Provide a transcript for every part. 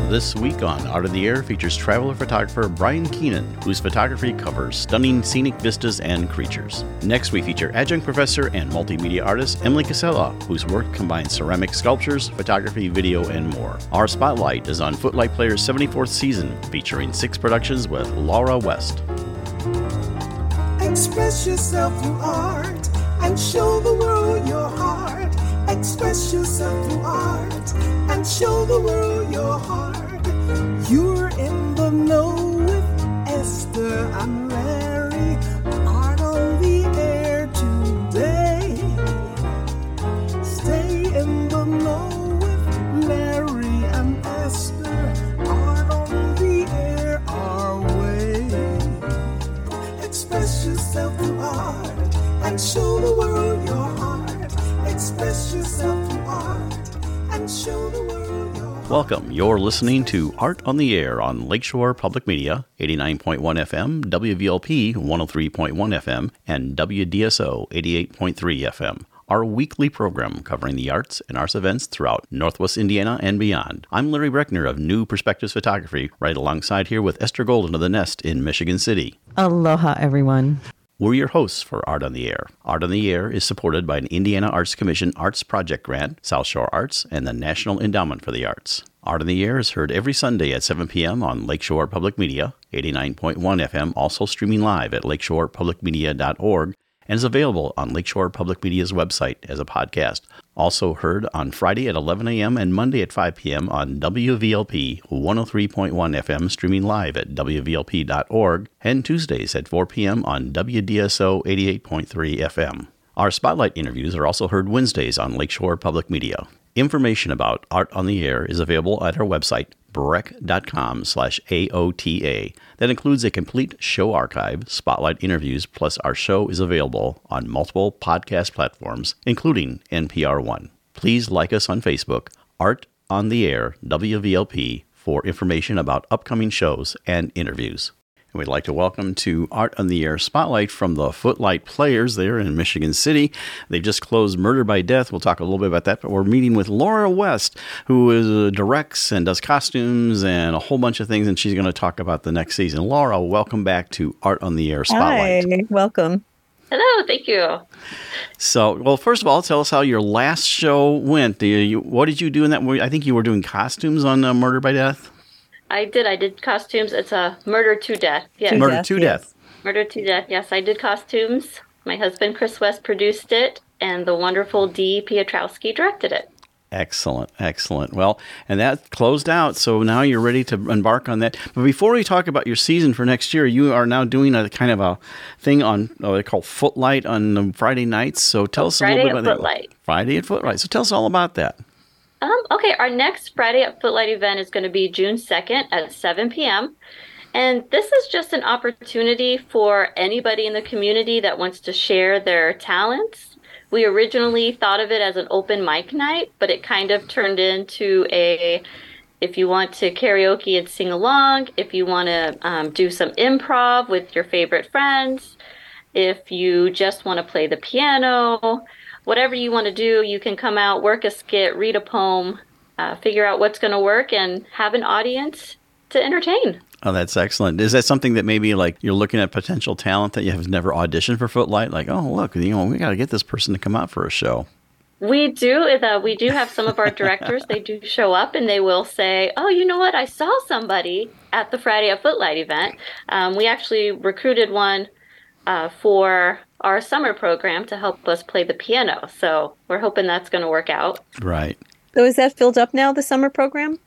This week on Art of the Air features traveler photographer Brian Keenan, whose photography covers stunning scenic vistas and creatures. Next, we feature adjunct professor and multimedia artist Emily Casella, whose work combines ceramic sculptures, photography, video, and more. Our spotlight is on Footlight Player's 74th season, featuring 6 productions with Laura West. Express yourself through art and show the world your heart. Express yourself through art and show the world your heart. You're in the know with Esther and Larry. Art on the air today. Stay in the know with Larry and Esther. Art on the air our way. Express yourself through art and show the world your heart. Express yourself through art and show the world your heart. Welcome. You're listening to Art on the Air on Lakeshore Public Media, 89.1 FM, WVLP 103.1 FM, and WDSO 88.3 FM. Our weekly program covering the arts and arts events throughout Northwest Indiana and beyond. I'm Larry Breckner of New Perspectives Photography, right alongside here with Esther Golden of The Nest in Michigan City. Aloha, everyone. We're your hosts for Art on the Air. Art on the Air is supported by an Indiana Arts Commission Arts Project Grant, South Shore Arts, and the National Endowment for the Arts. Art on the Air is heard every Sunday at 7 p.m. on Lakeshore Public Media, 89.1 FM, also streaming live at lakeshorepublicmedia.org, and is available on Lakeshore Public Media's website as a podcast. Also heard on Friday at 11 a.m. and Monday at 5 p.m. on WVLP 103.1 FM, streaming live at wvlp.org, and Tuesdays at 4 p.m. on WDSO 88.3 FM. Our Spotlight interviews are also heard Wednesdays on Lakeshore Public Media. Information about Art on the Air is available at our website, breck.com/AOTA. That includes a complete show archive, spotlight interviews, plus our show is available on multiple podcast platforms, including NPR One. Please like us on Facebook, Art on the Air, WVLP, for information about upcoming shows and interviews. And we'd like to welcome to Art on the Air Spotlight from the Footlight Players there in Michigan City. They've just closed Murder by Death. We'll talk a little bit about that, but we're meeting with Laura West, who directs and does costumes and a whole bunch of things, and she's going to talk about the next season. Laura, welcome back to Art on the Air Spotlight. Hi, welcome. Hello, thank you. So, well, first of all, tell us how your last show went. What did you do in that? I think you were doing costumes on Murder by Death. I did costumes. It's a Murder to Death. Yes. Murder to Death. Murder to Death. Yes, I did costumes. My husband, Chris West, produced it, and the wonderful Dee Piotrowski directed it. Excellent, excellent. Well, and that closed out, so now you're ready to embark on that. But before we talk about your season for next year, you are now doing a kind of a thing on they call Footlight on Friday nights. So tell us a little bit about Footlight. that. Friday at Footlight. So tell us all about that. Okay, our next Friday at Footlight event is going to be June 2nd at 7 p.m. And this is just an opportunity for anybody in the community that wants to share their talents. We originally thought of it as an open mic night, but it kind of turned into if you want to karaoke and sing along, if you want to do some improv with your favorite friends, if you just want to play the piano, whatever you want to do, you can come out, work a skit, read a poem, figure out what's going to work, and have an audience to entertain. Oh, that's excellent. Is that something that maybe like you're looking at potential talent that you have never auditioned for Footlight? Like, oh, look, we got to get this person to come out for a show. We do. We do have some of our directors. They do show up and they will say, oh, you know what? I saw somebody at the Friday at Footlight event. We actually recruited one for our summer program to help us play the piano. So we're hoping that's going to work out. Right. So is that filled up now, the summer program?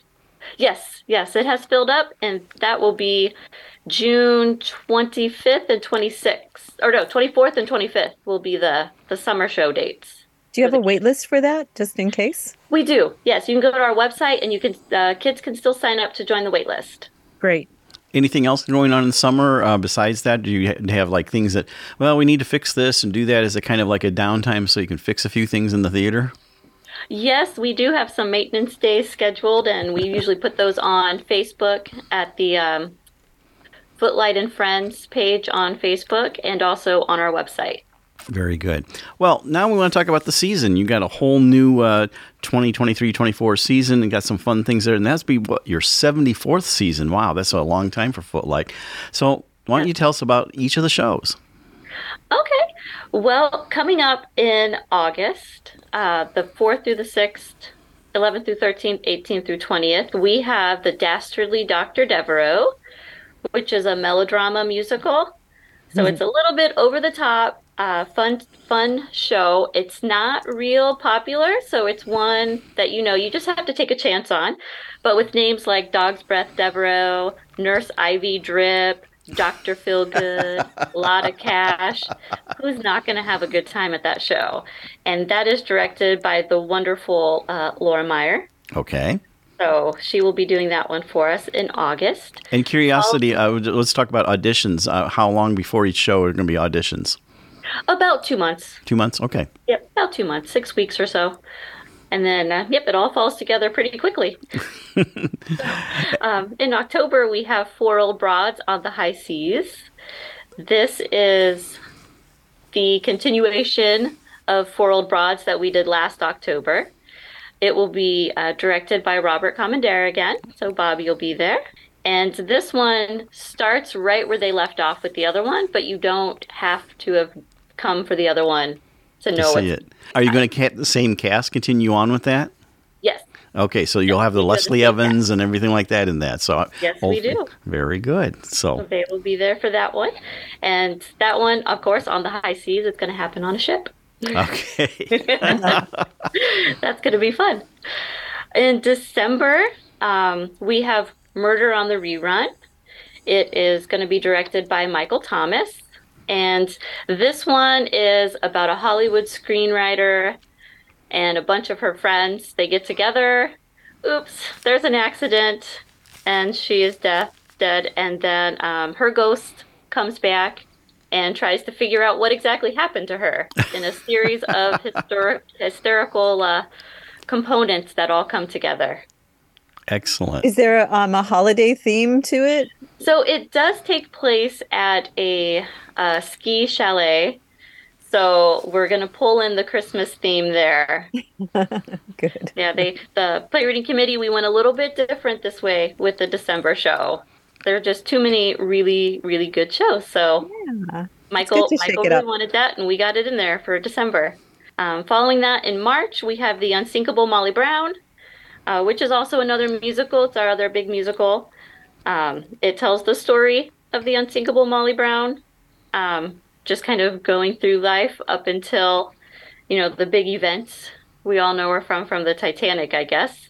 Yes, it has filled up, and that will be June 25th and 26th. Or no, 24th and 25th will be the summer show dates. Do you have a wait list for that, just in case? We do. Yes, you can go to our website, and you can kids can still sign up to join the wait list. Great. Anything else going on in the summer besides that? Do you have like things that, well, we need to fix this and do that as a kind of like a downtime so you can fix a few things in the theater? Yes, we do have some maintenance days scheduled, and we usually put those on Facebook at the Footlight and Friends page on Facebook and also on our website. Very good. Well, now we want to talk about the season. You got a whole new 2023-24 season and got some fun things there. And that's your 74th season. Wow, that's a long time for Footlight. So why don't you tell us about each of the shows? Okay. Well, coming up in August, the 4th through the 6th, 11th through 13th, 18th through 20th, we have The Dastardly Dr. Devereaux, which is a melodrama musical. So it's a little bit over the top, fun show. It's not real popular, so it's one that you just have to take a chance on. But with names like Dog's Breath Devereaux, Nurse Ivy Drip, Dr. Feelgood, Lotta Cash, who's not going to have a good time at that show? And that is directed by the wonderful Laura Meyer. Okay. So she will be doing that one for us in August. And curiosity, let's talk about auditions. How long before each show are going to be auditions? About 2 months. 2 months? Okay. Yep, about 2 months, 6 weeks or so. And then, it all falls together pretty quickly. In October, we have Four Old Broads on the High Seas. This is the continuation of Four Old Broads that we did last October. It will be directed by Robert Comandera again, so Bobby will be there. And this one starts right where they left off with the other one, but you don't have to have come for the other one to know it. Are you going to have the same cast continue on with that? Yes. Okay, so you'll have the Leslie Evans and everything like that in that. So yes, we do. Very good. So they will be there for that one. And that one, of course, on the high seas, it's going to happen on a ship. Okay. That's going to be fun. In December, we have Murder on the Rerun. It is going to be directed by Michael Thomas. And this one is about a Hollywood screenwriter and a bunch of her friends. They get together. Oops, there's an accident, and she is dead. And then her ghost comes back and tries to figure out what exactly happened to her in a series of hysterical components that all come together. Excellent. Is there a holiday theme to it? So it does take place at a ski chalet. So we're going to pull in the Christmas theme there. Good. Yeah, the Play Reading Committee, we went a little bit different this way with the December show. There are just too many really, really good shows. So Michael really wanted that, and we got it in there for December. Following that, in March, we have The Unsinkable Molly Brown, which is also another musical. It's our other big musical. It tells the story of the unsinkable Molly Brown, just kind of going through life up until, the big events we all know her from the Titanic, I guess.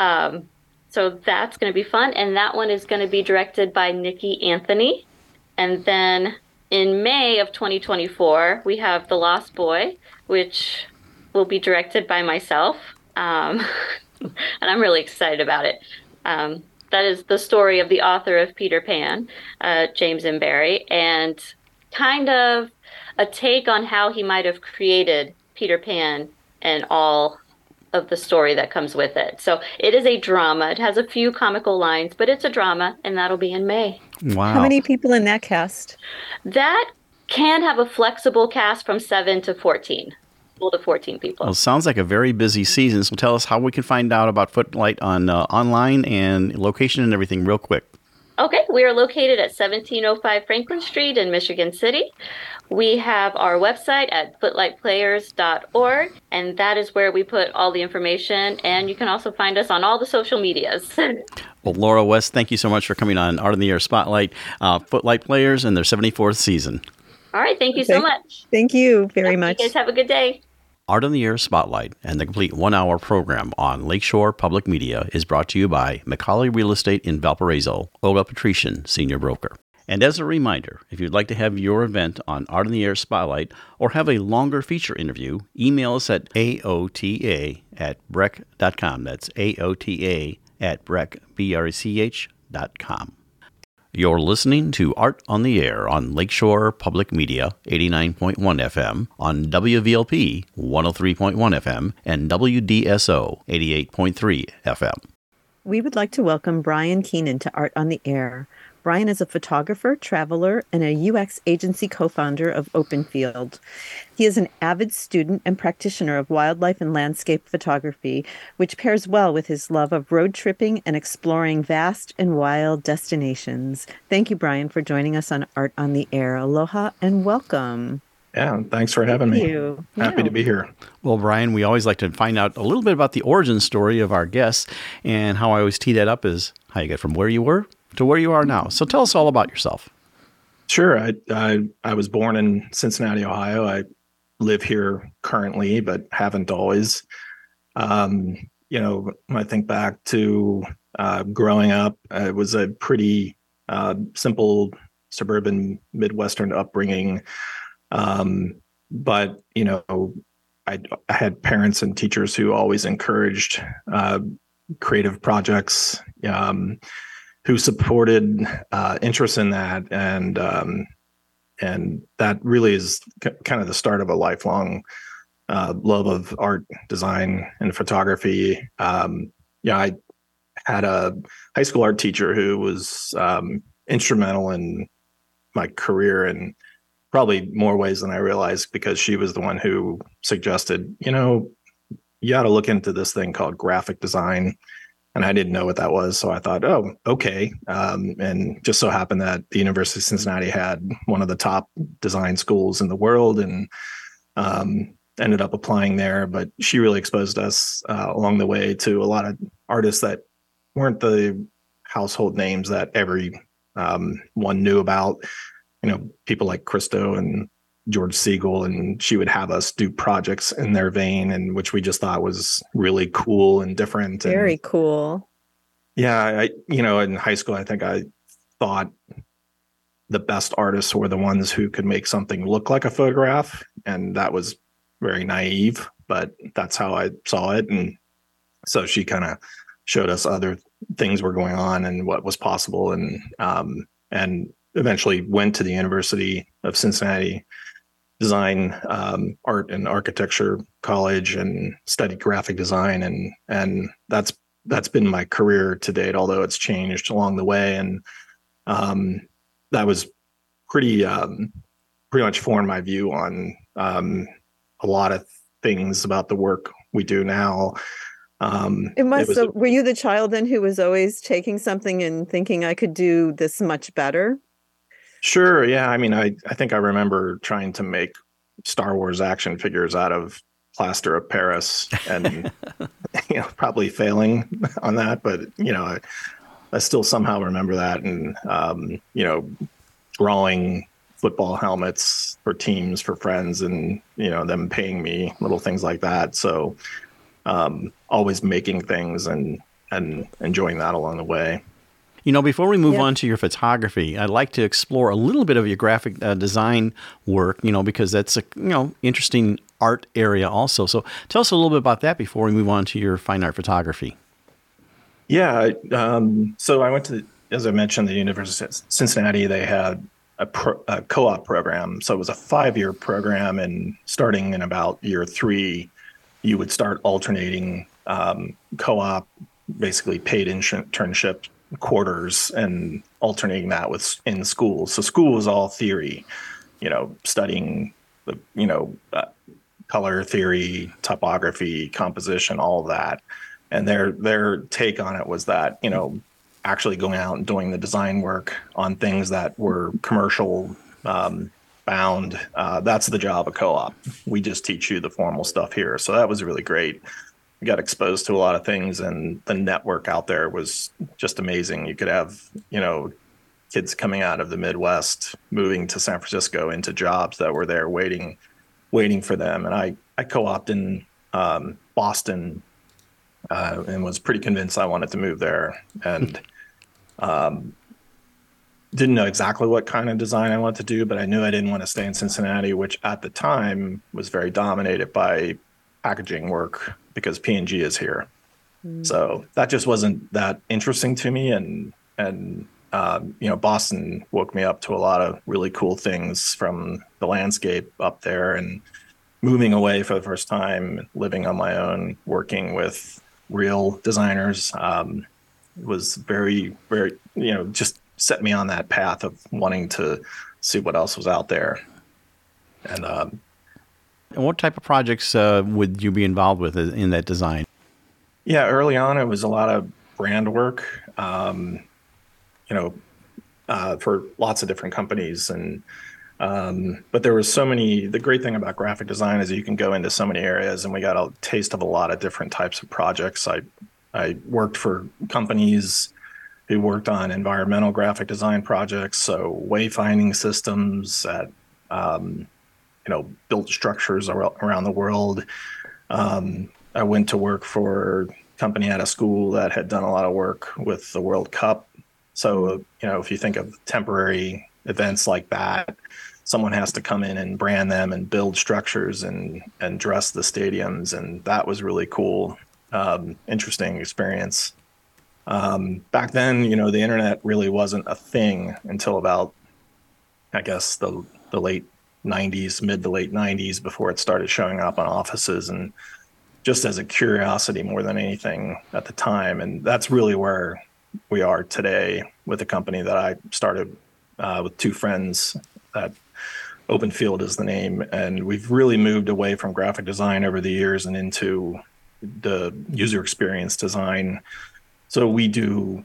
So that's going to be fun. And that one is going to be directed by Nikki Anthony. And then in May of 2024, we have The Lost Boy, which will be directed by myself. And I'm really excited about it. That is the story of the author of Peter Pan, James M. Barrie, and kind of a take on how he might have created Peter Pan and all of the story that comes with it. So it is a drama. It has a few comical lines, but it's a drama, and that'll be in May. Wow. How many people in that cast? That can have a flexible cast from 7 to 14. To 14 people. Well, it sounds like a very busy season. So tell us how we can find out about Footlight on online and location and everything real quick. Okay, we are located at 1705 Franklin Street in Michigan City. We have our website at footlightplayers.org, and that is where we put all the information. And you can also find us on all the social medias. Well, Laura West, thank you so much for coming on Art on the Air Spotlight, Footlight Players, and their 74th season. All right, thank you so much. Thank you very much. You guys have a good day. Art on the Air Spotlight and the complete one-hour program on Lakeshore Public Media is brought to you by McCauley Real Estate in Valparaiso, Olga Patrician, Senior Broker. And as a reminder, if you'd like to have your event on Art on the Air Spotlight or have a longer feature interview, email us at aota@brech.com. That's aota@brech.com. You're listening to Art on the Air on Lakeshore Public Media, 89.1 FM, on WVLP, 103.1 FM, and WDSO, 88.3 FM. We would like to welcome Brian Keenan to Art on the Air. Brian is a photographer, traveler, and a UX agency co-founder of OpenField. He is an avid student and practitioner of wildlife and landscape photography, which pairs well with his love of road tripping and exploring vast and wild destinations. Thank you, Brian, for joining us on Art on the Air. Aloha and welcome. Yeah, thanks for having me. You. Happy to be here. Well, Brian, we always like to find out a little bit about the origin story of our guests, and how I always tee that up is how you get from where you were to where you are now. So tell us all about yourself. Sure. I was born in Cincinnati, Ohio. I live here currently, but haven't always. When I think back to growing up, it was a pretty simple suburban Midwestern upbringing. But I had parents and teachers who always encouraged creative projects, who supported interest in that, and that really is kind of the start of a lifelong love of art, design, and photography. I had a high school art teacher who was instrumental in my career in probably more ways than I realized, because she was the one who suggested, you got to look into this thing called graphic design. And I didn't know what that was. So I thought, oh, okay. And just so happened that the University of Cincinnati had one of the top design schools in the world, and ended up applying there. But she really exposed us along the way to a lot of artists that weren't the household names that every one knew about. People like Christo and George Siegel, and she would have us do projects in their vein, and which we just thought was really cool and different. Very cool. Yeah. In high school, I think I thought the best artists were the ones who could make something look like a photograph. And that was very naive, but that's how I saw it. And so she kind of showed us other things were going on and what was possible. And eventually went to the University of Cincinnati Design, Art and Architecture College, and studied graphic design. And that's been my career to date, although it's changed along the way. And that was pretty much formed my view on a lot of things about the work we do now. Were you the child then who was always taking something and thinking I could do this much better? Sure. Yeah. I mean, I think I remember trying to make Star Wars action figures out of plaster of Paris, and probably failing on that. But I still somehow remember that, and drawing football helmets for teams for friends, and them paying me, little things like that. So always making things and enjoying that along the way. Before we move on to your photography, I'd like to explore a little bit of your graphic design work, because that's a, interesting art area also. So tell us a little bit about that before we move on to your fine art photography. Yeah. So I went to, as I mentioned, the University of Cincinnati. They had a co-op program. So it was a 5-year program, and starting in about year 3, you would start alternating co-op, basically paid internship quarters, and alternating that with in school. So school was all theory, studying the color theory, topography, composition, all of that. And their take on it was that actually going out and doing the design work on things that were commercial bound, that's the job of co-op. We just teach you the formal stuff here. So that was really great. We got exposed to a lot of things, and the network out there was just amazing. You could have, kids coming out of the Midwest, moving to San Francisco into jobs that were there waiting for them. And I co-opted in Boston and was pretty convinced I wanted to move there, and didn't know exactly what kind of design I wanted to do, but I knew I didn't want to stay in Cincinnati, which at the time was very dominated by packaging work, because P&G is here. So that just wasn't that interesting to me. And Boston woke me up to a lot of really cool things from the landscape up there, and moving away for the first time, living on my own, working with real designers, was very, very, just set me on that path of wanting to see what else was out there. And what type of projects would you be involved with in that design? Yeah, early on, it was a lot of brand work, for lots of different companies. And but there was so many. The great thing about graphic design is you can go into so many areas, and we got a taste of a lot of different types of projects. I worked for companies who worked on environmental graphic design projects, so wayfinding systems that built structures around the world. I went to work for a company at a school that had done a lot of work with the World Cup. So, if you think of temporary events like that, someone has to come in and brand them and build structures and dress the stadiums. And that was really cool, interesting experience. Back then, the internet really wasn't a thing until about, I guess, the late 90s, mid to late 90s, before it started showing up on offices, and just as a curiosity more than anything at the time. And that's really where we are today with a company that I started with two friends. That OpenField is the name. And we've really moved away from graphic design over the years and into the user experience design. So we do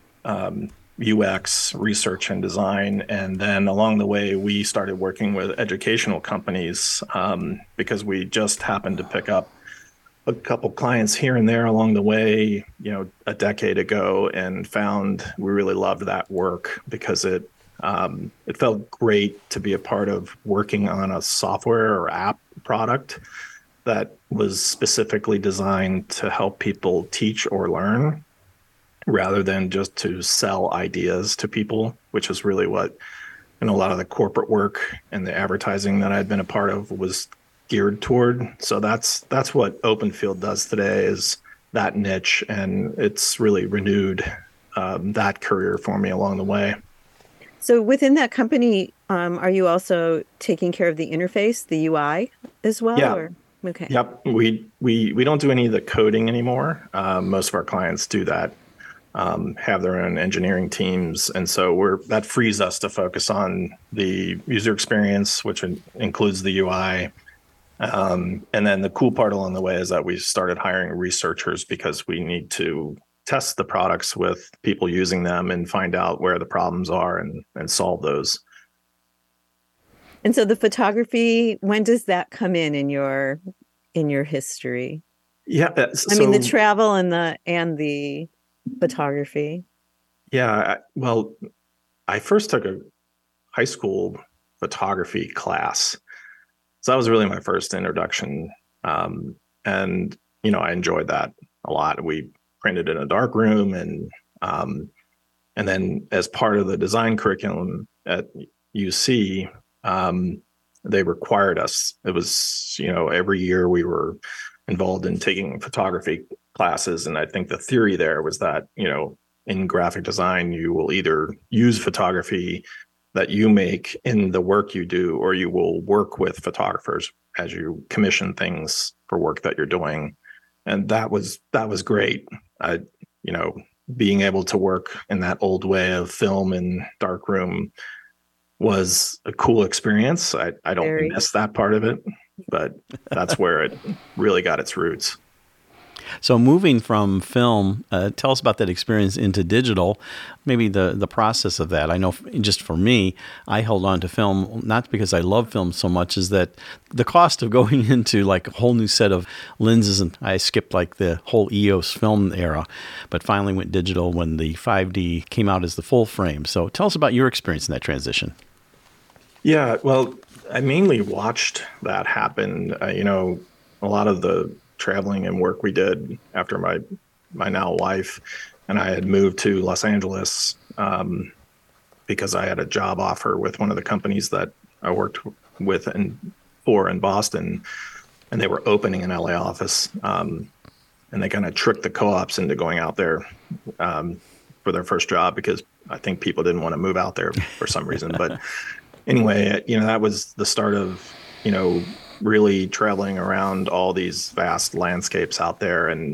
UX research and design. And then along the way, we started working with educational companies because we just happened to pick up a couple clients here and there along the way, a decade ago, and found we really loved that work because it felt great to be a part of working on a software or app product that was specifically designed to help people teach or learn, rather than just to sell ideas to people, which is really what, a lot of the corporate work and the advertising that I'd been a part of was geared toward. So that's what OpenField does today, is that niche, and it's really renewed that career for me along the way. So within that company, are you also taking care of the interface, the UI as well? Yeah. Or? Okay. Yep. We don't do any of the coding anymore. Most of our clients do that, have their own engineering teams. And so that frees us to focus on the user experience, which includes the UI. And then the cool part along the way is that we started hiring researchers because we need to test the products with people using them and find out where the problems are and solve those. And so the photography, when does that come in your history? Yeah. The travel and the photography. Yeah. Well, I first took a high school photography class. So that was really my first introduction. And, I enjoyed that a lot. We printed in a dark room, and then as part of the design curriculum at UC, they required us. It was, every year we were involved in taking photography classes. And I think the theory there was that, in graphic design, you will either use photography that you make in the work you do, or you will work with photographers as you commission things for work that you're doing. And that was great. Being able to work in that old way of film and darkroom was a cool experience. I don't miss that part of it, but that's where it really got its roots. So moving from film, tell us about that experience into digital, maybe the process of that. I know just for me, I held on to film, not because I love film so much, as that the cost of going into like a whole new set of lenses, and I skipped like the whole EOS film era, but finally went digital when the 5D came out as the full frame. So tell us about your experience in that transition. Yeah, well, I mainly watched that happen. A lot of the traveling and work we did after my now wife and I had moved to Los Angeles because I had a job offer with one of the companies that I worked with in Boston, and they were opening an LA office, and they kind of tricked the co-ops into going out there for their first job because I think people didn't want to move out there for some reason. But anyway, that was the start of really traveling around all these vast landscapes out there and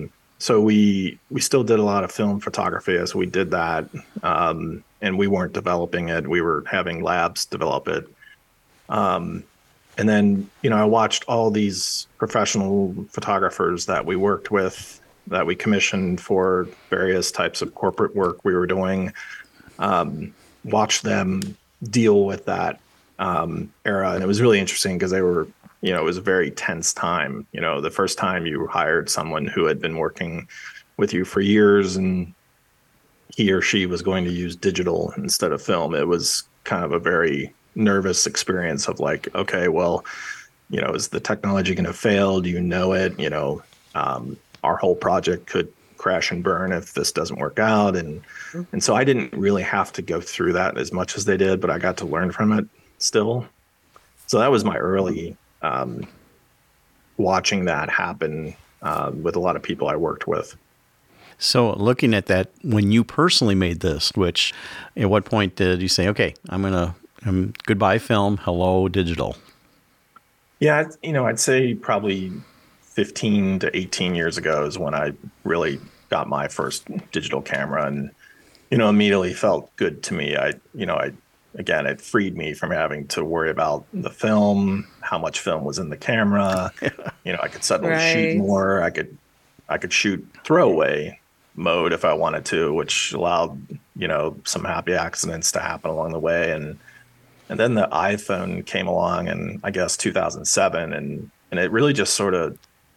So we still did a lot of film photography as we did that, and we weren't developing it. We were having labs develop it. And then, I watched all these professional photographers that we worked with, that we commissioned for various types of corporate work we were doing, watch them deal with that era. And it was really interesting because they were, it was a very tense time. The first time you hired someone who had been working with you for years and he or she was going to use digital instead of film, it was kind of a very nervous experience of like, okay, well, is the technology going to fail? Do you know it? Our whole project could crash and burn if this doesn't work out. And so I didn't really have to go through that as much as they did, but I got to learn from it still. So that was my early watching that happen with a lot of people I worked with. So looking at that, when you personally made the switch, at what point did you say, okay, goodbye film, hello digital? Yeah, I'd say probably 15 to 18 years ago is when I really got my first digital camera and, immediately felt good to me. Again, it freed me from having to worry about the film, how much film was in the camera. I could suddenly shoot more. I could shoot throwaway mode if I wanted to, which allowed, some happy accidents to happen along the way. And then the iPhone came along in, I guess, 2007. And it really just sort of,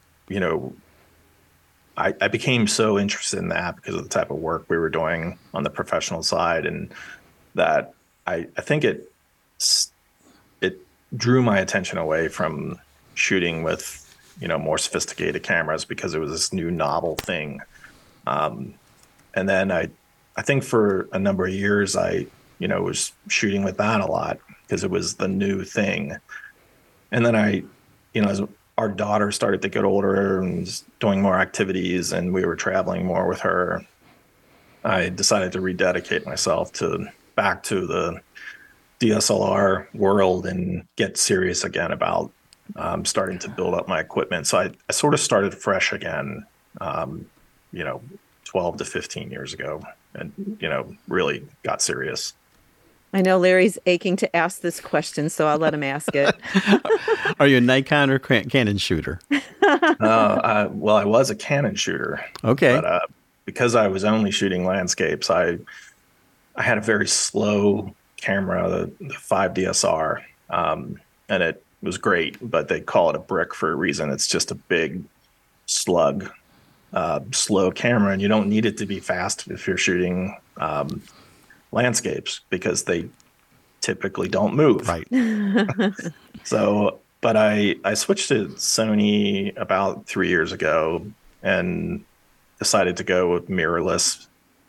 I became so interested in that because of the type of work we were doing on the professional side. And that I think it drew my attention away from shooting with, more sophisticated cameras because it was this new novel thing. And then I think for a number of years, I was shooting with that a lot because it was the new thing. And then as our daughter started to get older and was doing more activities and we were traveling more with her, I decided to rededicate myself back to the DSLR world and get serious again about starting to build up my equipment. So I sort of started fresh again, 12 to 15 years ago and, really got serious. I know Larry's aching to ask this question, so I'll let him ask it. Are you a Nikon or Canon shooter? Well, I was a Canon shooter. Okay. But because I was only shooting landscapes, I had a very slow camera, the 5 DSR, and it was great, but they call it a brick for a reason. It's just a big slug, slow camera, and you don't need it to be fast if you're shooting landscapes because they typically don't move. Right. So, but I switched to Sony about 3 years ago and decided to go with mirrorless.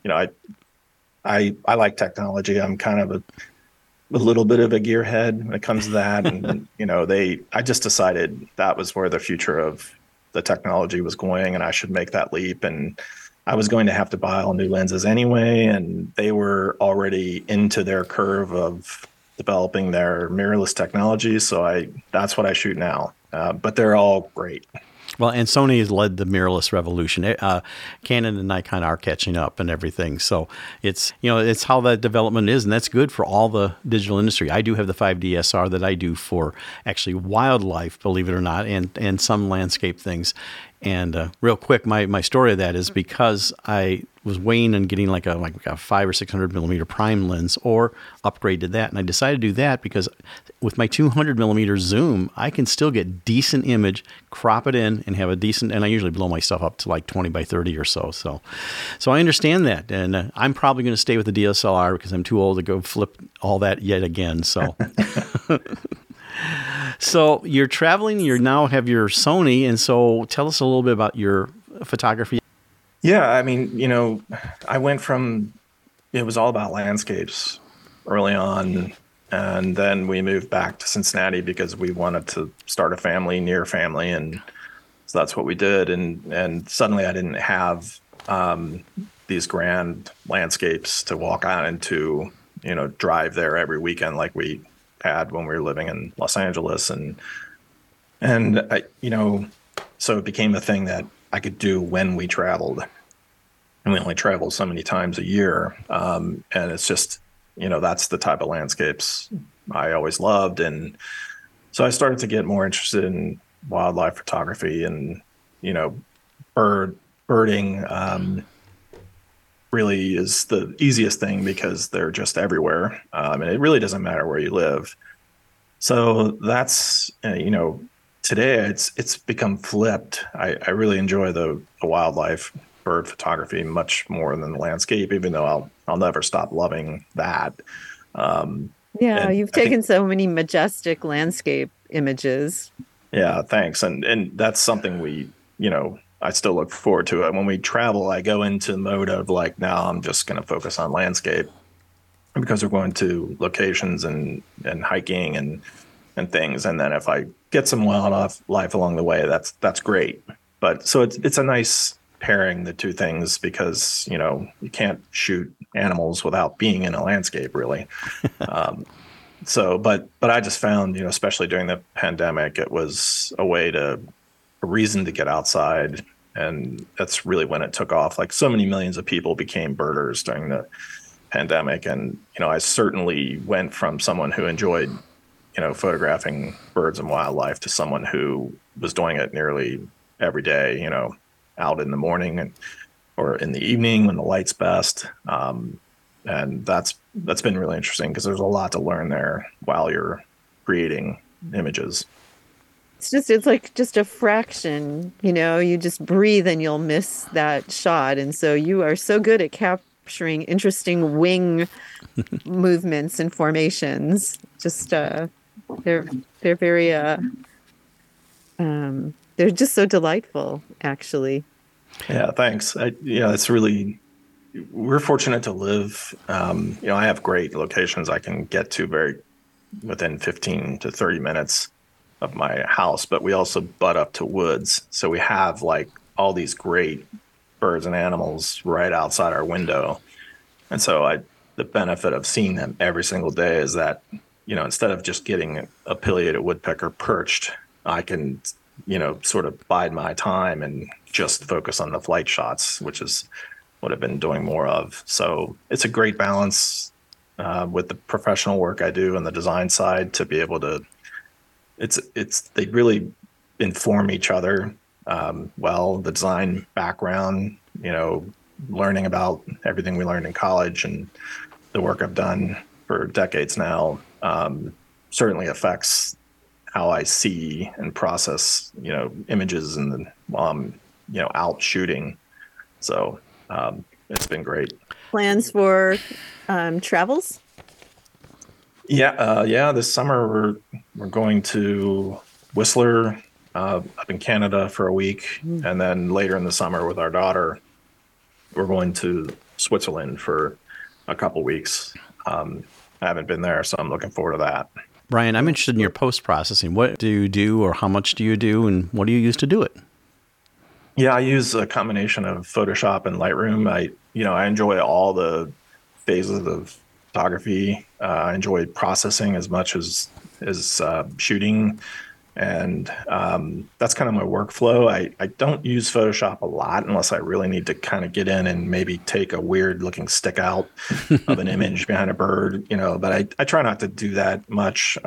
I like technology. I'm kind of a little bit of a gearhead when it comes to that. And, I just decided that was where the future of the technology was going and I should make that leap. And I was going to have to buy all new lenses anyway. And they were already into their curve of developing their mirrorless technology. So that's what I shoot now. But they're all great. Well, and Sony has led the mirrorless revolution. Canon and Nikon are catching up and everything. So it's how that development is, and that's good for all the digital industry. I do have the 5 DSR that I do for actually wildlife, believe it or not, and some landscape things. And real quick, my story of that is because I was weighing and getting like a 500 or 600 millimeter prime lens or upgrade to that. And I decided to do that because with my 200 millimeter zoom, I can still get decent image, crop it in and have a decent, and I usually blow my stuff up to like 20 by 30 or so. So I understand that. And I'm probably going to stay with the DSLR because I'm too old to go flip all that yet again. So So you're traveling, you now have your Sony, and so tell us a little bit about your photography. Yeah, I mean, I went from, it was all about landscapes early on, and then we moved back to Cincinnati because we wanted to start a family, near family, and so that's what we did. And suddenly I didn't have these grand landscapes to walk out into, drive there every weekend like we had when we were living in Los Angeles. And I, so it became a thing that I could do when we traveled. And we only travel so many times a year. And it's just, that's the type of landscapes I always loved. And so I started to get more interested in wildlife photography and, birding really is the easiest thing because they're just everywhere. And it really doesn't matter where you live. So that's, today it's become flipped. I really enjoy the wildlife bird photography much more than the landscape, even though I'll never stop loving that. You've taken so many majestic landscape images. Yeah, thanks. And that's something I still look forward to it. When we travel, I go into the mode of like, now I'm just going to focus on landscape because we're going to locations and hiking and things. And then if I get some wildlife along the way, that's great. But so it's a nice pairing the two things because, you can't shoot animals without being in a landscape really. But I just found, especially during the pandemic, it was a reason to get outside. And that's really when it took off. Like so many millions of people became birders during the pandemic. And, I certainly went from someone who enjoyed, photographing birds and wildlife to someone who was doing it nearly every day, out in the morning or in the evening when the light's best. And that's been really interesting because there's a lot to learn there while you're creating images. It's like just a fraction, you just breathe and you'll miss that shot. And so you are so good at capturing interesting wing movements and formations. Just, they're very, they're just so delightful, actually. Yeah, thanks. It's really, we're fortunate to live, I have great locations I can get to within 15 to 30 minutes of my house, but we also butt up to woods. So we have like all these great birds and animals right outside our window. And so the benefit of seeing them every single day is that, instead of just getting a pileated woodpecker perched, I can, sort of bide my time and just focus on the flight shots, which is what I've been doing more of. So it's a great balance with the professional work I do on the design side to be able to, they really inform each other. The design background, learning about everything we learned in college and the work I've done for decades now, certainly affects how I see and process, images and while I'm, out shooting. So it's been great. Plans for travels? Yeah. This summer we're going to Whistler up in Canada for a week, and then later in the summer with our daughter, we're going to Switzerland for a couple weeks. I haven't been there, so I'm looking forward to that. Brian, I'm interested in your post-processing. What do you do, or how much do you do, and what do you use to do it? Yeah, I use a combination of Photoshop and Lightroom. I enjoy all the phases of photography. I enjoy processing as much as shooting. And that's kind of my workflow. I don't use Photoshop a lot unless I really need to kind of get in and maybe take a weird looking stick out of an image behind a bird, but I try not to do that much.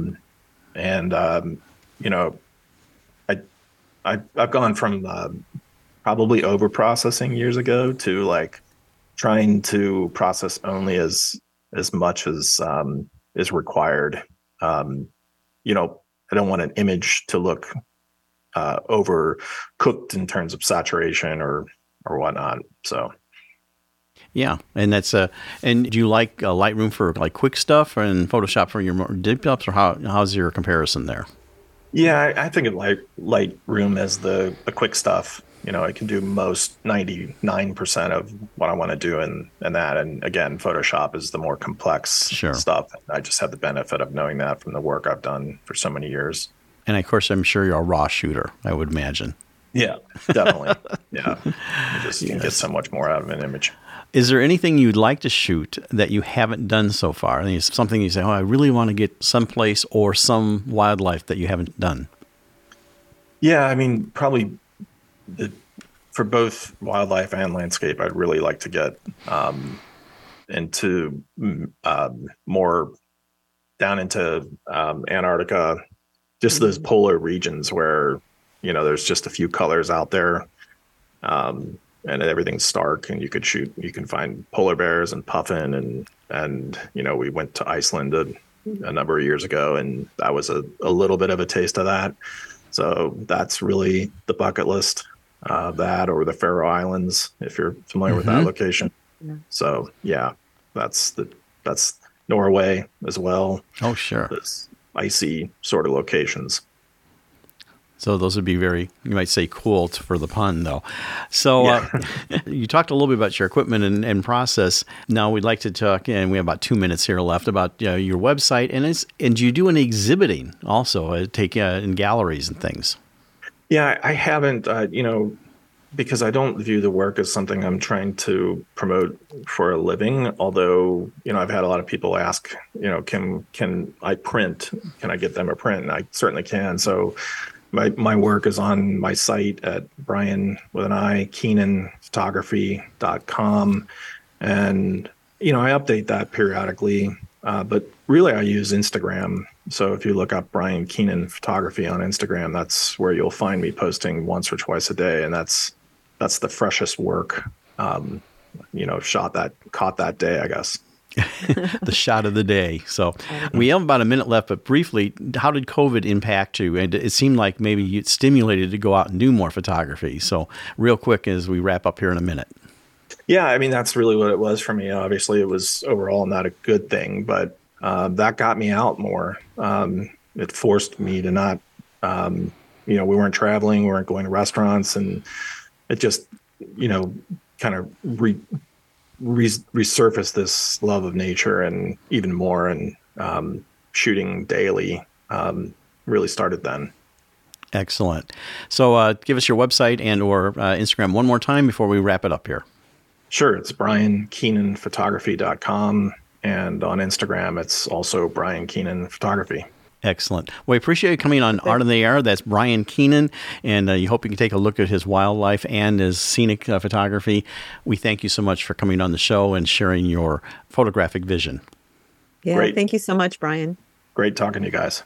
I've gone from probably over processing years ago to like trying to process only as much as is required. I don't want an image to look overcooked in terms of saturation or whatnot. So, yeah, and that's and do you like Lightroom for like quick stuff and Photoshop for your more deep ups, or how's your comparison there? Yeah, I think of Lightroom as the quick stuff. I can do most 99% of what I want to do in that. And again, Photoshop is the more complex stuff. I just have the benefit of knowing that from the work I've done for so many years. And of course, I'm sure you're a raw shooter, I would imagine. Yeah, definitely. Yeah. You can get so much more out of an image. Is there anything you'd like to shoot that you haven't done so far? Something you say, I really want to get someplace or some wildlife that you haven't done. Yeah, probably for both wildlife and landscape, I'd really like to get into more down into Antarctica, just those polar regions where, there's just a few colors out there, and everything's stark, and you can find polar bears and puffin, and we went to Iceland a number of years ago, and that was a little bit of a taste of that. So that's really the bucket list, that or the Faroe Islands, if you're familiar with that location. Yeah. So yeah, that's Norway as well. Oh, sure. Those icy sort of locations. So those would be very, you might say, cool for the pun, though. So you talked a little bit about your equipment and process. Now we'd like to talk, and we have about 2 minutes here left, about your website. And you do any exhibiting also, take in galleries and things? Yeah, I haven't, because I don't view the work as something I'm trying to promote for a living. Although, I've had a lot of people ask, can I print? Can I get them a print? And I certainly can. So my work is on my site at Brian with an I, KeenanPhotography.com. And, I update that periodically. But really I use Instagram. So if you look up Brian Keenan Photography on Instagram, that's where you'll find me posting once or twice a day. And that's the freshest work, caught that day, I guess. The shot of the day. So we have about a minute left, but briefly, how did COVID impact you? And it seemed like maybe you stimulated to go out and do more photography. So real quick as we wrap up here in a minute. Yeah, I mean, that's really what it was for me. Obviously, it was overall not a good thing, but that got me out more. It forced me to not, we weren't traveling, we weren't going to restaurants, and it just, kind of resurfaced this love of nature and even more, and shooting daily really started then. Excellent. So give us your website and or Instagram one more time before we wrap it up here. Sure. It's BrianKeenanPhotography.com, and on Instagram it's also Brian Keenan Photography. Excellent. Well, we appreciate you coming on Art on the Air. That's Brian Keenan, and you hope you can take a look at his wildlife and his scenic photography. We thank you so much for coming on the show and sharing your photographic vision. Yeah, Great. Thank you so much, Brian. Great talking to you guys.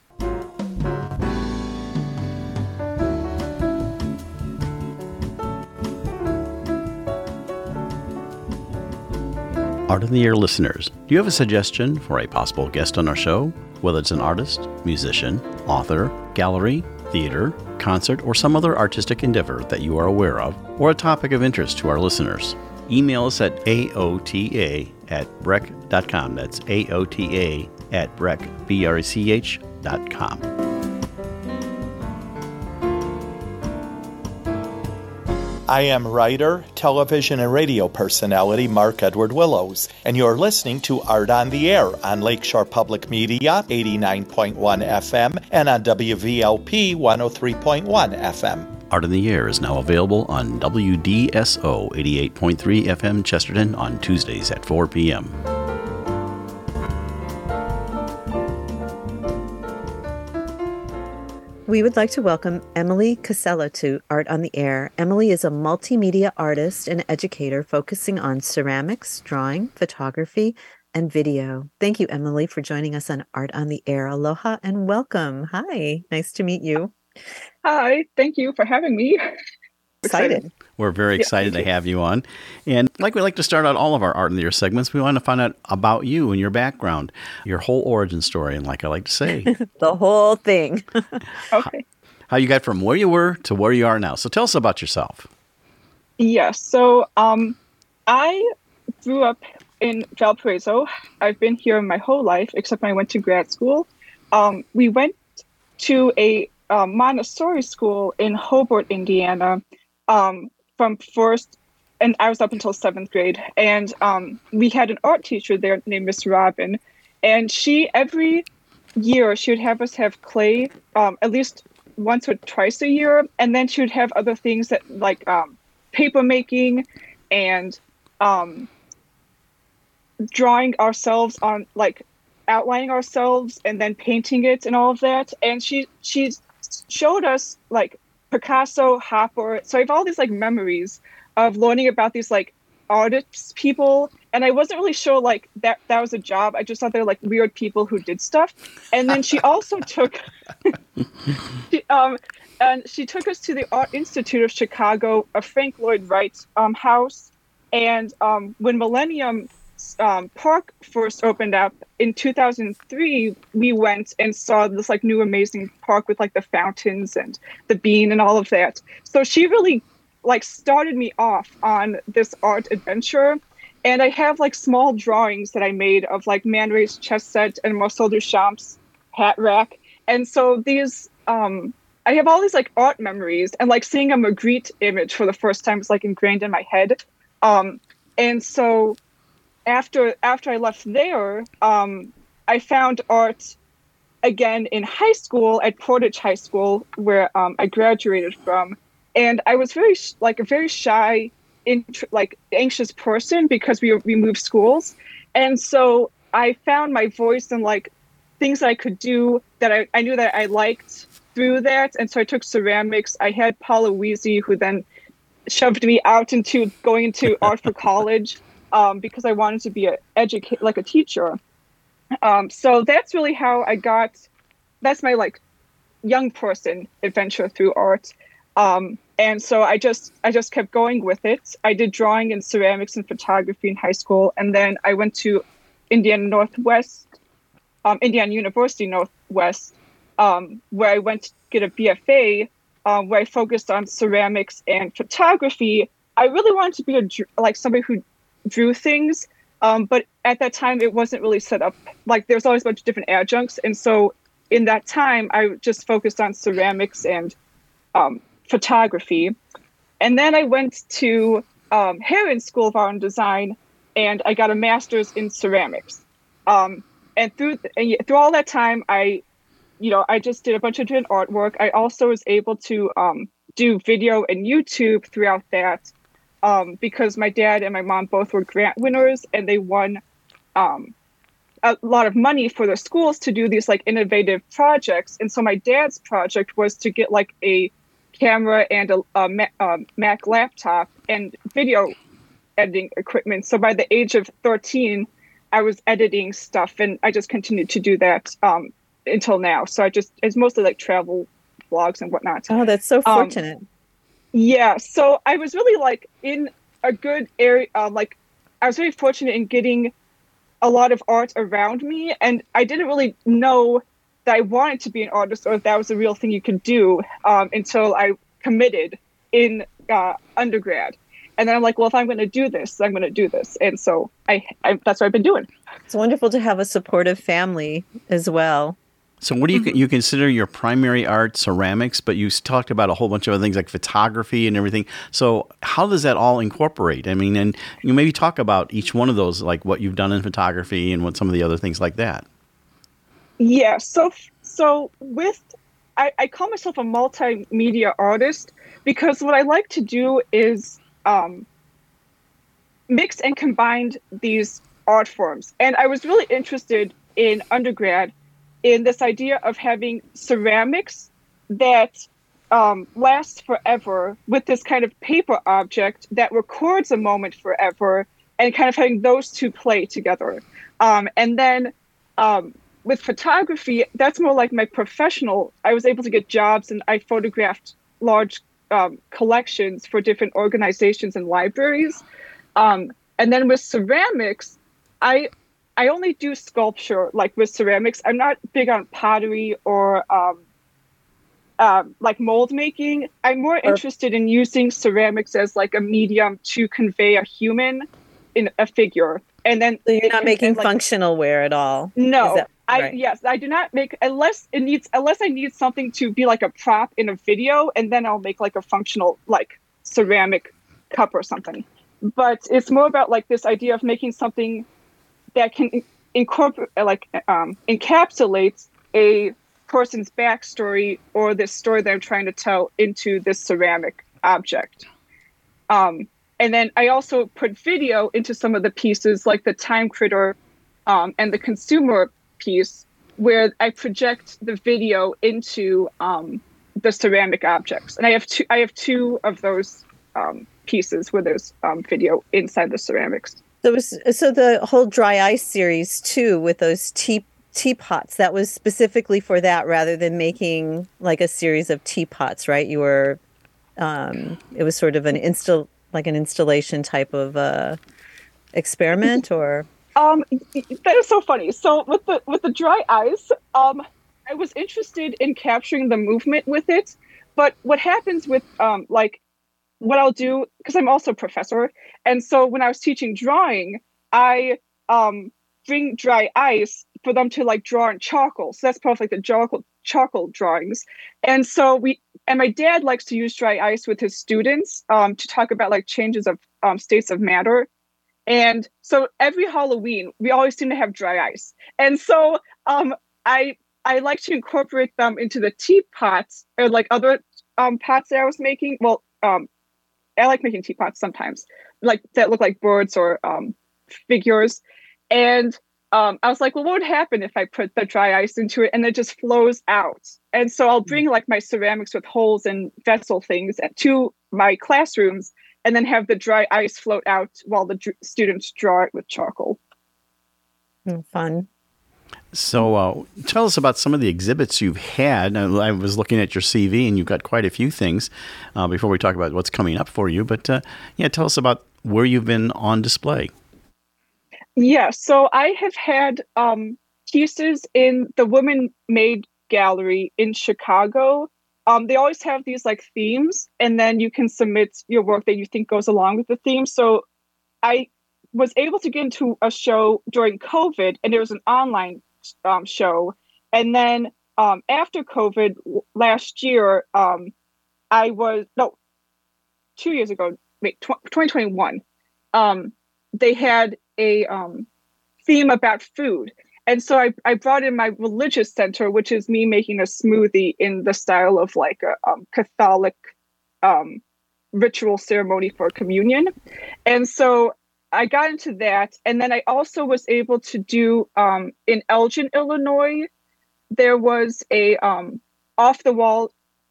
Art on the Air listeners, do you have a suggestion for a possible guest on our show? Whether it's an artist, musician, author, gallery, theater, concert, or some other artistic endeavor that you are aware of, or a topic of interest to our listeners. Email us at aota@brech.com. That's aota@brech.com. I am writer, television, and radio personality Mark Edward Willows, and you're listening to Art on the Air on Lakeshore Public Media 89.1 FM and on WVLP 103.1 FM. Art on the Air is now available on WDSO 88.3 FM Chesterton on Tuesdays at 4 p.m. We would like to welcome Emily Casella to Art on the Air. Emily is a multimedia artist and educator focusing on ceramics, drawing, photography, and video. Thank you, Emily, for joining us on Art on the Air. Aloha and welcome. Hi, nice to meet you. Hi, thank you for having me. Excited. We're very excited to have you on. And like we like to start out all of our Art in the Air segments, we want to find out about you and your background, your whole origin story, and like I like to say, the whole thing. Okay. How you got from where you were to where you are now. So tell us about yourself. Yes. So I grew up in Valparaiso. I've been here my whole life, except when I went to grad school. We went to a Montessori school in Hobart, Indiana, from first, and I was up until 7th grade. And we had an art teacher there named Miss Robin, and every year she would have us have clay at least once or twice a year, and then she would have other things that like paper making and drawing ourselves on, like outlining ourselves and then painting it and all of that. And she showed us like Picasso, Hopper. So I have all these like memories of learning about these like artists people, and I wasn't really sure like that was a job. I just thought they were like weird people who did stuff. And then she also took she took us to the Art Institute of Chicago, a Frank Lloyd Wright house. And when Millennium Park first opened up in 2003, we went and saw this like new amazing park with like the fountains and the bean and all of that. So she really like started me off on this art adventure. And I have like small drawings that I made of like Man Ray's chess set and Marcel Duchamp's hat rack. And so these, I have all these like art memories, and like seeing a Magritte image for the first time is like ingrained in my head. And so after I left there, I found art again in high school at Portage High School, where I graduated from. And I was a very shy, anxious person because we moved schools. And so I found my voice in like things that I could do that I knew that I liked through that. And so I took ceramics. I had Paula Weezy, who then shoved me out into going into art for college because I wanted to be a teacher. So that's really how that's my like young person adventure through art. And so I just kept going with it. I did drawing and ceramics and photography in high school. And then I went to Indiana University Northwest, where I went to get a BFA, where I focused on ceramics and photography. I really wanted to be somebody who drew things. But at that time, it wasn't really set up. Like there's always a bunch of different adjuncts. And so in that time, I just focused on ceramics and photography. And then I went to Herron School of Art and Design, and I got a master's in ceramics. And through all that time, I just did a bunch of different artwork. I also was able to do video and YouTube throughout that because my dad and my mom both were grant winners, and they won a lot of money for their schools to do these like innovative projects. And so my dad's project was to get like a camera and a Mac laptop and video editing equipment. So by the age of 13, I was editing stuff, and I just continued to do that until now. So it's mostly like travel vlogs and whatnot. Oh, that's so fortunate. Yeah. So I was really like in a good area. I was very fortunate in getting a lot of art around me, and I didn't really know that I wanted to be an artist or if that was a real thing you could do until I committed in undergrad. And then I'm like, well, if I'm going to do this, I'm going to do this. And so that's what I've been doing. It's wonderful to have a supportive family as well. So what do you consider your primary art ceramics, but you talked about a whole bunch of other things like photography and everything. So how does that all incorporate? I mean, and you maybe talk about each one of those, like what you've done in photography and what some of the other things like that. Yeah. So I call myself a multimedia artist because what I like to do is mix and combine these art forms. And I was really interested in undergrad in this idea of having ceramics that last forever with this kind of paper object that records a moment forever, and kind of having those two play together. And then with photography, that's more like my professional. I was able to get jobs, and I photographed large collections for different organizations and libraries. And then with ceramics, I only do sculpture, like with ceramics. I'm not big on pottery or like mold making. I'm more interested in using ceramics as like a medium to convey a human in a figure. And then so you're not making functional wear at all. No, Yes, I do not make unless I need something to be like a prop in a video, and then I'll make like a functional like ceramic cup or something. But it's more about like this idea of making something that can incorporate encapsulate a person's backstory or this story that I'm trying to tell into this ceramic object. And then I also put video into some of the pieces, like the Time Critter and the Consumer piece, where I project the video into the ceramic objects. And I have two of those pieces where there's video inside the ceramics. So the whole dry ice series too, with those teapots, that was specifically for that rather than making like a series of teapots, right? You were, it was sort of an installation type of experiment, or? That is so funny. So with the dry ice, I was interested in capturing the movement with it, but what happens with like what I'll do, because I'm also a professor, and so when I was teaching drawing, I bring dry ice for them to like draw in charcoal. So that's part of like the charcoal drawings. And so my dad likes to use dry ice with his students to talk about like changes of states of matter. And so every Halloween, we always seem to have dry ice. And so I like to incorporate them into the teapots or like other pots that I was making. Well, I like making teapots sometimes, like that look like birds or figures. And I was like, well, what would happen if I put the dry ice into it and it just flows out? And so I'll bring like my ceramics with holes and vessel things to my classrooms and then have the dry ice float out while the students draw it with charcoal. Fun. So tell us about some of the exhibits you've had. I was looking at your CV, and you've got quite a few things before we talk about what's coming up for you. But tell us about where you've been on display. Yeah, so I have had pieces in the Women Made Gallery in Chicago. They always have these like themes, and then you can submit your work that you think goes along with the theme. So I was able to get into a show during COVID, and there was an online show. And then after COVID last year, 2 years ago, 2021, they had a theme about food. And so I brought in my religious center, which is me making a smoothie in the style of like a Catholic ritual ceremony for communion. And so I got into that. And then I also was able to do in Elgin, Illinois, there was a off the wall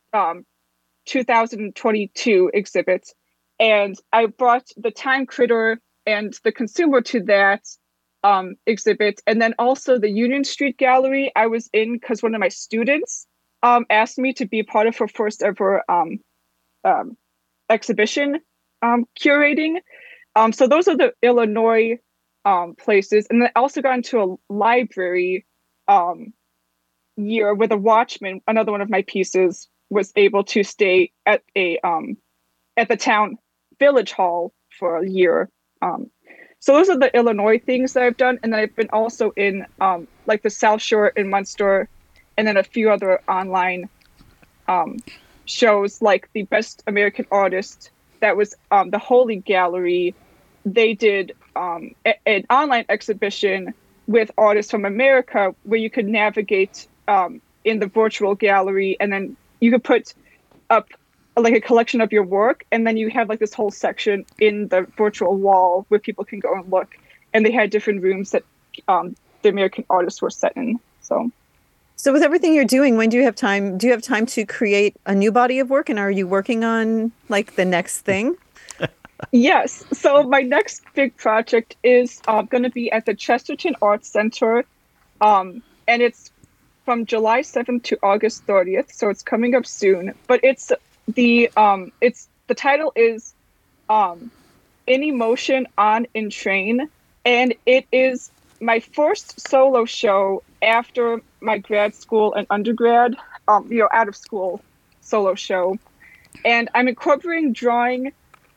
2022 exhibit. And I brought the Time Critter and the Consumer to that exhibit. And then also the Union Street Gallery I was in because one of my students asked me to be part of her first ever exhibition curating. So those are the Illinois places. And then I also got into a library year with a Watchman. Another one of my pieces was able to stay at the town village hall for a year. So those are the Illinois things that I've done. And then I've been also in like the South Shore in Munster, and then a few other online shows like the Best American Artist. That was the Holy Gallery. They did an online exhibition with artists from America where you could navigate in the virtual gallery, and then you could put up like a collection of your work, and then you have like this whole section in the virtual wall where people can go and look. And they had different rooms that the American artists were set in. So with everything you're doing, when do you have time? Do you have time to create a new body of work? And are you working on like the next thing? Yes. So my next big project is going to be at the Chesterton Arts Center. And it's from July 7th to August 30th. So it's coming up soon. But the title is In Emotion on in Train. And it is my first solo show after my grad school and undergrad, out of school solo show. And I'm incorporating drawing,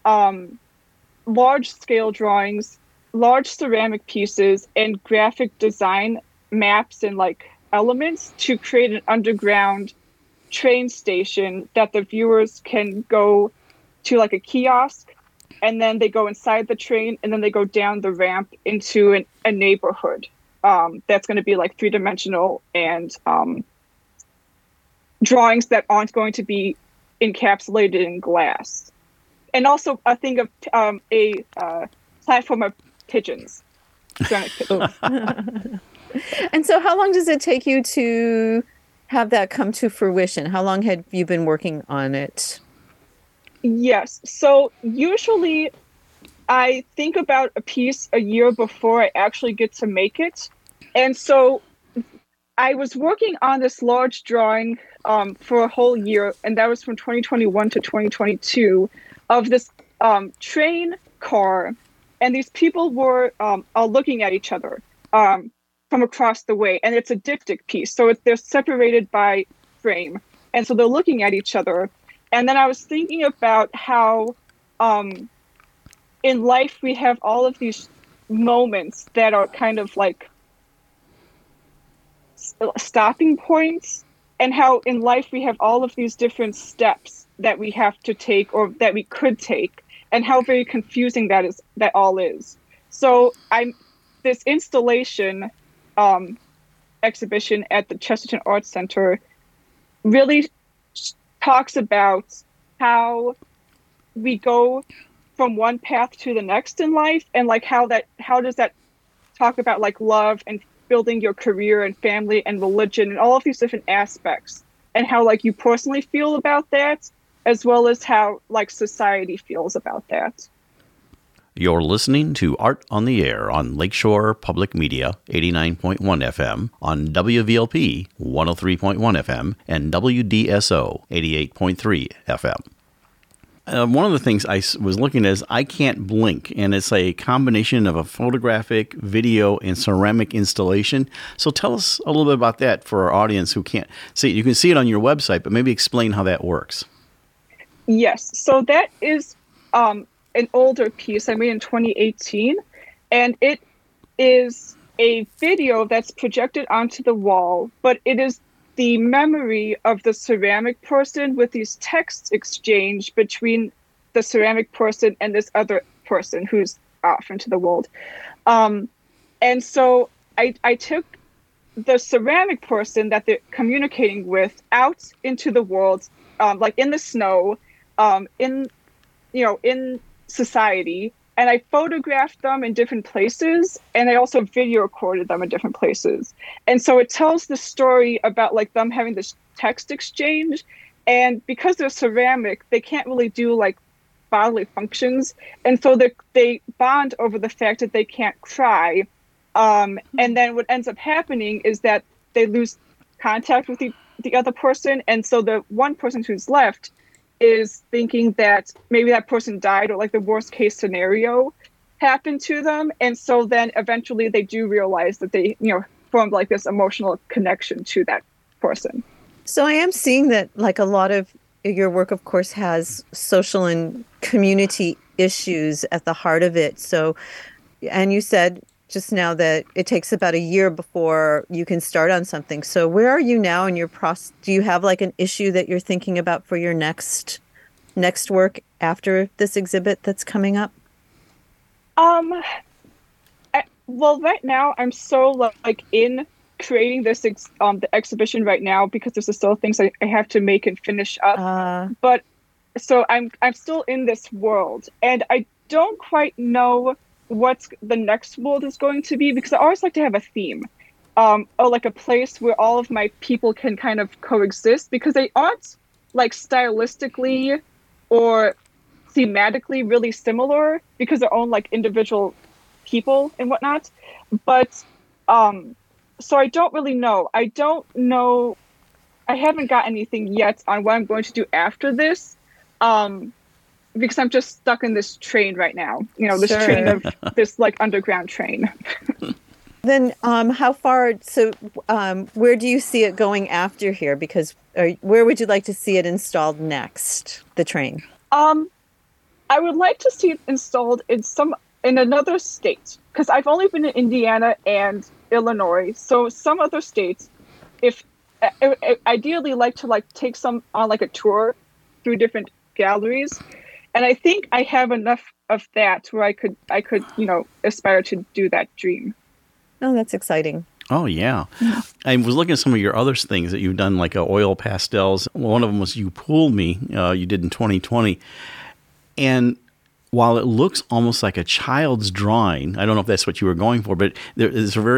large scale drawings, large ceramic pieces, and graphic design maps and like elements to create an underground train station that the viewers can go to, like a kiosk, and then they go inside the train, and then they go down the ramp into a neighborhood that's going to be like 3-dimensional, and drawings that aren't going to be encapsulated in glass. And also a thing of a platform of pigeons. Ceramic pigeons. And so how long does it take you to have that come to fruition? How long had you been working on it? Yes. So usually I think about a piece a year before I actually get to make it. And so I was working on this large drawing for a whole year, and that was from 2021 to 2022, of this train car. And these people were all looking at each other from across the way. And it's a diptych piece. So they're separated by frame. And so they're looking at each other. And then I was thinking about how in life we have all of these moments that are kind of like stopping points, and how in life we have all of these different steps that we have to take or that we could take, and how very confusing that all is. So this installation exhibition at the Chesterton Arts Center really talks about how we go from one path to the next in life, and like how does that talk about like love and building your career and family and religion and all of these different aspects, and how like you personally feel about that, as well as how like society feels about that. You're listening to Art on the Air on Lakeshore Public Media 89.1 FM, on WVLP 103.1 FM, and WDSO 88.3 FM. One of the things I was looking at is I Can't Blink, and it's a combination of a photographic, video, and ceramic installation. So tell us a little bit about that for our audience who can't see it. You can see it on your website, but maybe explain how that works. Yes, so that is an older piece I made in 2018, and it is a video that's projected onto the wall, but it is the memory of the ceramic person with these texts exchanged between the ceramic person and this other person who's off into the world. And so I took the ceramic person that they're communicating with out into the world, like in the snow, in society, and I photographed them in different places, and I also video recorded them in different places. And so it tells the story about like them having this text exchange, and because they're ceramic, they can't really do like bodily functions, and so they bond over the fact that they can't cry. And then what ends up happening is that they lose contact with the other person, and so the one person who's left is thinking that maybe that person died, or like the worst case scenario happened to them. And so then eventually they do realize that they, formed like this emotional connection to that person. So I am seeing that like a lot of your work, of course, has social and community issues at the heart of it. So, and you said just now that it takes about a year before you can start on something. So where are you now in your process? Do you have like an issue that you're thinking about for your next work after this exhibit that's coming up? Well, right now I'm so like in creating this the exhibition right now, because there's still things I have to make and finish up. But so I'm still in this world, and I don't quite know what the next world is going to be, because I always like to have a theme, or like a place where all of my people can kind of coexist, because they aren't like stylistically or thematically really similar, because they're own like individual people and whatnot. But so I don't really know. I haven't got anything yet on what I'm going to do after this. Because I'm just stuck in this train right now, this Sure. train of this like underground train. Then how far, so where do you see it going after here? Because where would you like to see it installed next, the train? I would like to see it installed in another state, because I've only been in Indiana and Illinois. So some other states, if ideally like to like take some on like a tour through different galleries. And I think I have enough of that where I could, aspire to do that dream. Oh, that's exciting. Oh, yeah. I was looking at some of your other things that you've done, like oil pastels. One of them was You Pulled Me, you did in 2020. And while it looks almost like a child's drawing, I don't know if that's what you were going for, but there is a very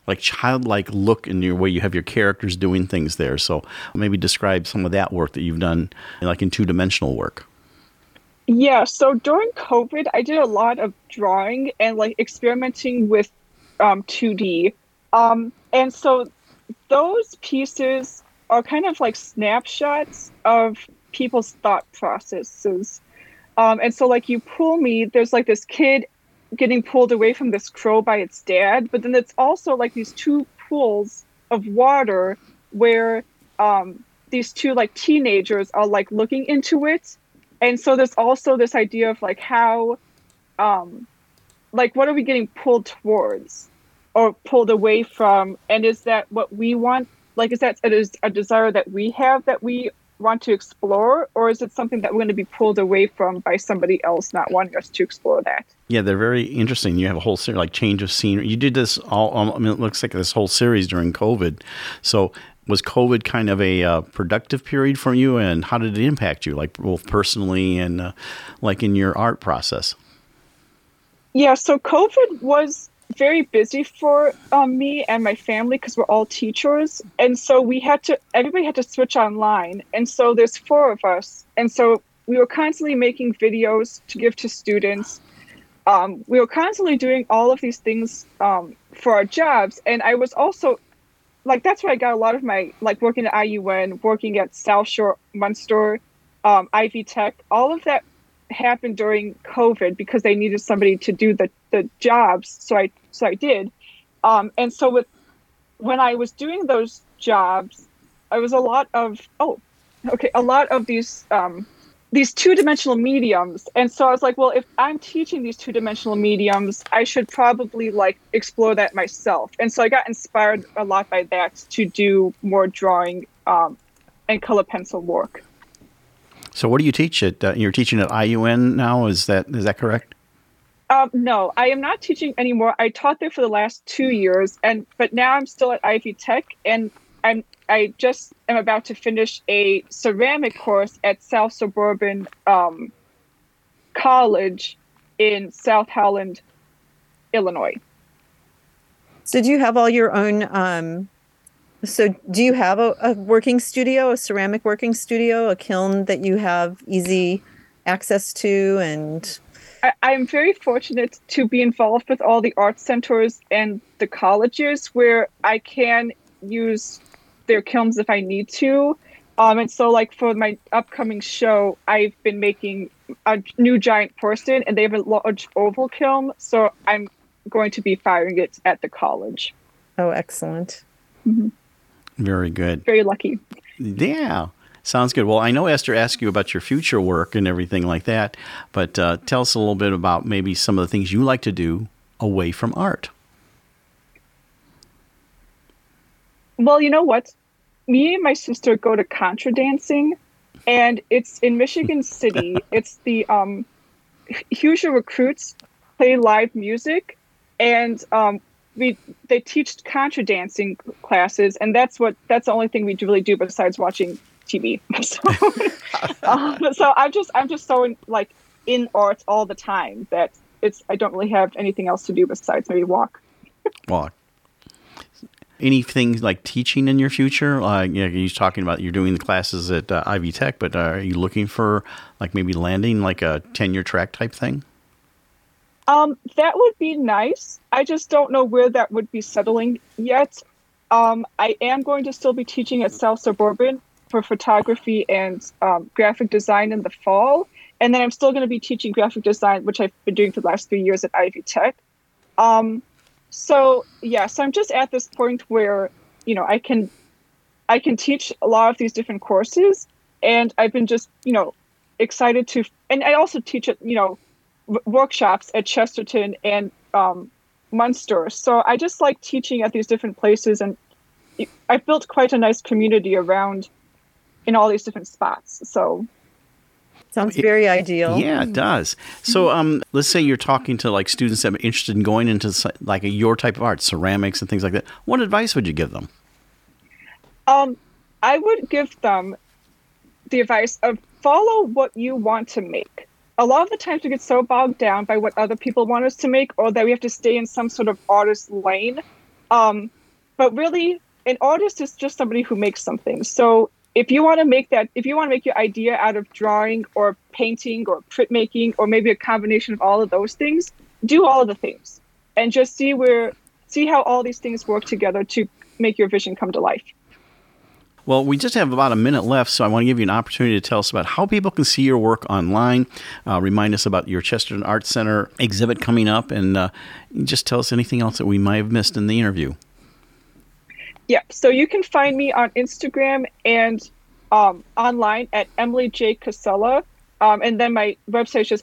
like childlike look in your way you have your characters doing things there. So maybe describe some of that work that you've done, like in two-dimensional work. Yeah, so during COVID, I did a lot of drawing and like experimenting with 2D. And so those pieces are kind of like snapshots of people's thought processes. And so like you pull me, there's like this kid getting pulled away from this crow by its dad, but then it's also like these two pools of water where these two like teenagers are like looking into it. And so there's also this idea of like how, like what are we getting pulled towards or pulled away from? And is that what we want? Like, is that a desire that we have that we want to explore? Or is it something that we're going to be pulled away from by somebody else not wanting us to explore that? Yeah, they're very interesting. You have a whole series, like change of scenery. You did this all, I mean, it looks like this whole series during COVID. So was COVID kind of a productive period for you, and how did it impact you, like both personally and like in your art process? Yeah, so COVID was very busy for me and my family because we're all teachers. And so everybody had to switch online. And so there's 4 of us. And so we were constantly making videos to give to students. We were constantly doing all of these things for our jobs. And I was also like, that's where I got a lot of my, like working at IUN, working at South Shore, Munster, Ivy Tech, all of that happened during COVID because they needed somebody to do the jobs. So I did. And so when I was doing those jobs, I was a lot of these two-dimensional mediums. And so I was like, well, if I'm teaching these two-dimensional mediums, I should probably like explore that myself. And so I got inspired a lot by that to do more drawing and color pencil work. So what do you teach at? You're teaching at IUN now, is that correct? No, I am not teaching anymore. I taught there for the last 2 years, but now I'm still at Ivy Tech, and I just am about to finish a ceramic course at South Suburban College in South Holland, Illinois. So do you have all your own? So do you have a working studio, a ceramic working studio, a kiln that you have easy access to? And I am very fortunate to be involved with all the art centers and the colleges where I can use their kilns if I need to. And so like for my upcoming show, I've been making a new giant porcelain, and they have a large oval kiln. So I'm going to be firing it at the college. Oh, excellent. Mm-hmm. Very good. Very lucky. Yeah. Sounds good. Well, I know Esther asked you about your future work and everything like that, but tell us a little bit about maybe some of the things you like to do away from art. Well, you know what? Me and my sister go to contra dancing, and it's in Michigan City. It's the Hoosier Recruits play live music, and they teach contra dancing classes, and that's the only thing we really do besides watching TV. So I'm just so in art all the time that I don't really have anything else to do besides maybe walk. Walk. Anything like teaching in your future? You're talking about you're doing the classes at Ivy Tech, but are you looking for like maybe landing like a tenure track type thing? That would be nice. I just don't know where that would be settling yet. I am going to still be teaching at South Suburban for photography and graphic design in the fall. And then I'm still going to be teaching graphic design, which I've been doing for the last 3 years at Ivy Tech. So I'm just at this point where, I can teach a lot of these different courses, and I've been just, excited to, and I also teach at, workshops at Chesterton and Munster. So I just like teaching at these different places, and I've built quite a nice community around in all these different spots. So sounds very ideal. Yeah, it does. So let's say you're talking to like students that are interested in going into like your type of art, ceramics and things like that. What advice would you give them? I would give them the advice of follow what you want to make. A lot of the times we get so bogged down by what other people want us to make, or that we have to stay in some sort of artist lane. But really, an artist is just somebody who makes something. So if you want to make your idea out of drawing or painting or printmaking or maybe a combination of all of those things, do all of the things and just see how all these things work together to make your vision come to life. Well, we just have about a minute left, so I want to give you an opportunity to tell us about how people can see your work online. Remind us about your Chesterton Arts Center exhibit coming up, and just tell us anything else that we might have missed in the interview. Yeah, so you can find me on Instagram and online at Emily J. Casella, and then my website is just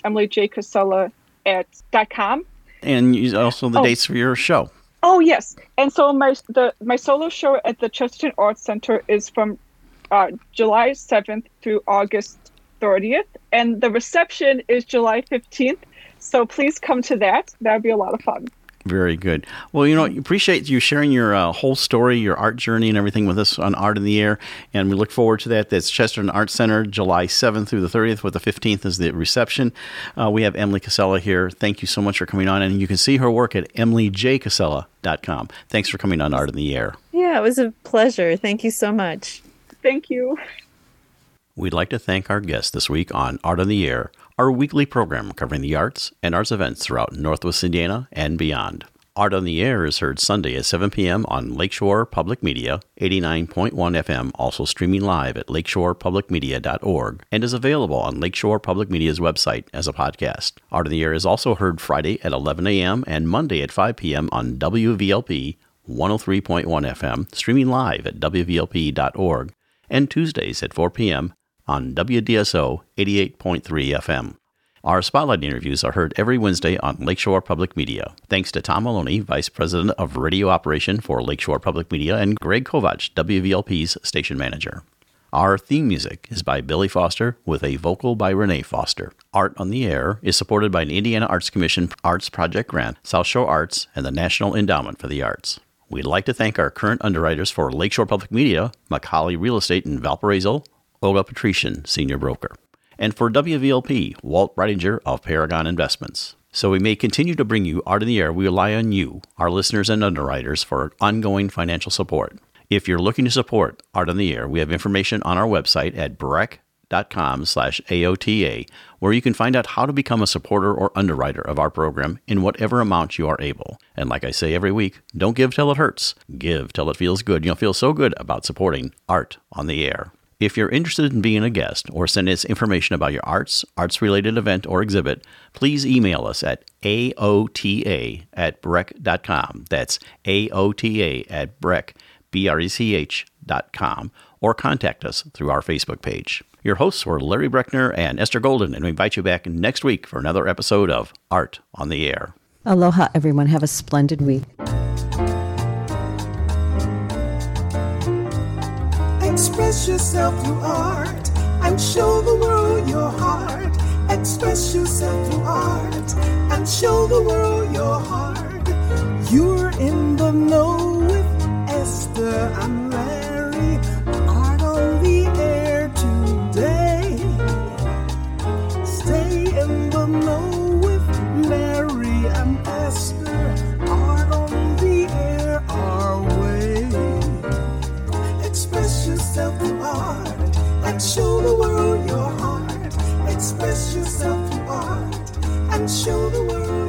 emilyjcasella.com. And also the dates for your show. Oh, yes. And so my solo show at the Chesterton Arts Center is from July 7th through August 30th. And the reception is July 15th. So please come to that. That would be a lot of fun. Very good. Well, appreciate you sharing your whole story, your art journey and everything with us on Art in the Air. And we look forward to that. That's Chesterton Arts Center, July 7th through the 30th, with the 15th as the reception. We have Emily Casella here. Thank you so much for coming on. And you can see her work at emilyjcasella.com. Thanks for coming on Art in the Air. Yeah, it was a pleasure. Thank you so much. Thank you. We'd like to thank our guest this week on Art in the Air, our weekly program covering the arts and arts events throughout Northwest Indiana and beyond. Art on the Air is heard Sunday at 7 p.m. on Lakeshore Public Media, 89.1 FM, also streaming live at lakeshorepublicmedia.org, and is available on Lakeshore Public Media's website as a podcast. Art on the Air is also heard Friday at 11 a.m. and Monday at 5 p.m. on WVLP 103.1 FM, streaming live at wvlp.org, and Tuesdays at 4 p.m. on WDSO 88.3 FM. Our Spotlight interviews are heard every Wednesday on Lakeshore Public Media. Thanks to Tom Maloney, Vice President of Radio Operation for Lakeshore Public Media, and Greg Kovach, WVLP's Station Manager. Our theme music is by Billy Foster with a vocal by Renee Foster. Art on the Air is supported by an Indiana Arts Commission Arts Project Grant, South Shore Arts, and the National Endowment for the Arts. We'd like to thank our current underwriters for Lakeshore Public Media, McCauley Real Estate in Valparaiso, Olga Patrician, Senior Broker. And for WVLP, Walt Breidinger of Paragon Investments. So we may continue to bring you Art in the Air. We rely on you, our listeners and underwriters, for ongoing financial support. If you're looking to support Art in the Air, we have information on our website at breck.com/AOTA, where you can find out how to become a supporter or underwriter of our program in whatever amount you are able. And like I say every week, don't give till it hurts. Give till it feels good. You'll feel so good about supporting Art on the Air. If you're interested in being a guest or send us information about your arts-related event or exhibit, please email us at aota@breck.com. That's aota@breck.com, or contact us through our Facebook page. Your hosts were Larry Breckner and Esther Golden, and we invite you back next week for another episode of Art on the Air. Aloha, everyone. Have a splendid week. Express yourself through art and show the world your heart. Express yourself through art and show the world your heart. You're in the know with Esther and Larry. Art on the Air today. Stay in the know with Larry and Esther. Art on the Air our way. Express yourself through art and show the world your heart. Express yourself through art and show the world